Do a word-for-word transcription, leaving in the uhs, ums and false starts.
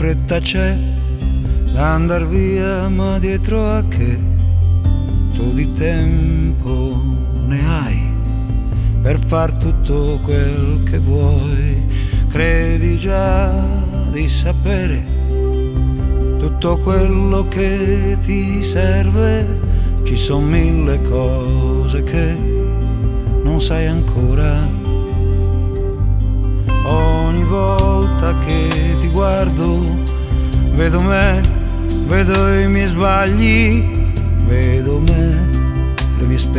fretta c'è d'andar via, ma dietro a che tu di tempo ne hai per far tutto quel che vuoi. Credi già di sapere tutto quello che ti serve, ci son mille cose che non sai ancora. Ogni volta che ti guardo vedo me, vedo i miei sbagli, vedo me, le mie speranze